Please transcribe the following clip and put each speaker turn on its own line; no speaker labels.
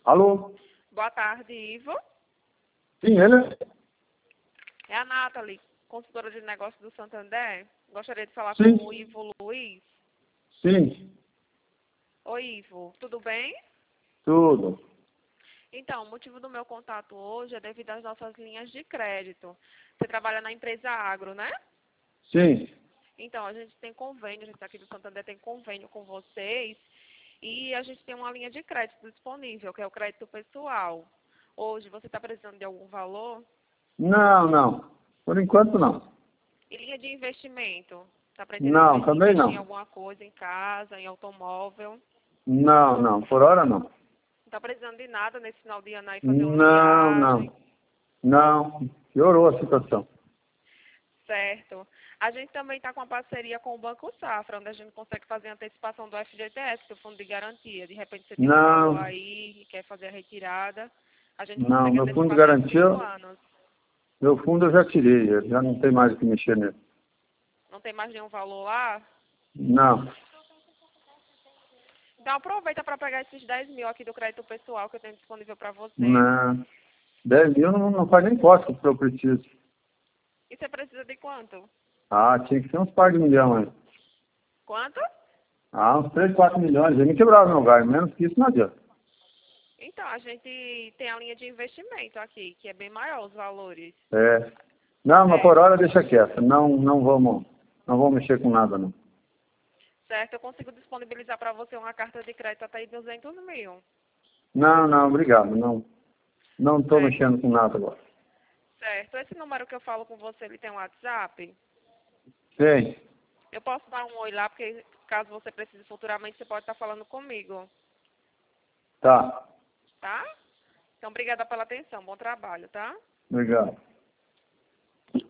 Alô?
Boa tarde, Ivo.
Sim, ele?
É a Nathalie, consultora de negócios do Santander. Gostaria de falar
Sim.
com o Ivo Luiz.
Sim,
Oi, Ivo. Tudo bem?
tudo.
Então, o motivo do meu contato hoje é devido às nossas linhas de crédito. Você trabalha na empresa Agro, né?
Sim.
Então, a gente tem convênio, a gente aqui do Santander tem convênio com vocês e a gente tem uma linha de crédito disponível, que é o crédito pessoal. Hoje, você está precisando de algum valor?
Não, não. Por enquanto, não.
E linha de investimento? Está pretendendo
Não, também
investir em
não.
alguma coisa, em casa, em automóvel?
Não, não. Por hora, não.
Não está precisando de nada nesse final de ano aí, fazer uma
Não,
viagem?
não. Não. Piorou a situação.
Certo. A gente também está com uma parceria com o Banco Safra, onde a gente consegue fazer a antecipação do FGTS, do Fundo de Garantia. De repente você tem um valor
Não,
aí e quer fazer a retirada, a gente
não.
consegue
Meu fundo de
antecipar até 5
garantia,
anos.
meu fundo eu já tirei. Eu já não tem mais o que mexer nele.
Não tem mais nenhum valor lá?
Não.
Então aproveita para pegar esses 10 mil aqui do crédito pessoal que eu tenho disponível para você.
Não. 10 mil não faz nem cócega que eu preciso.
E você precisa de quanto?
Ah, tinha que ser uns par de milhões aí.
Quanto?
Ah, uns 3, 4 milhões. Ele me quebrava meu galho. Menos que isso não adianta.
Então, a gente tem a linha de investimento aqui, que é bem maior os valores.
É. Não, mas
É,
por hora deixa quieto. Não vamos mexer com nada, não.
certo? Eu consigo disponibilizar para você uma carta de crédito até aí 200 mil.
Não, não, obrigado. Não estou
Certo.
mexendo com nada agora.
Certo. Esse número que eu falo com você, ele tem um WhatsApp?
Sei.
Eu posso dar um oi lá, porque caso você precise futuramente, você pode estar falando comigo,
Tá.
tá? Então, obrigada pela atenção. Bom trabalho, tá?
Obrigado.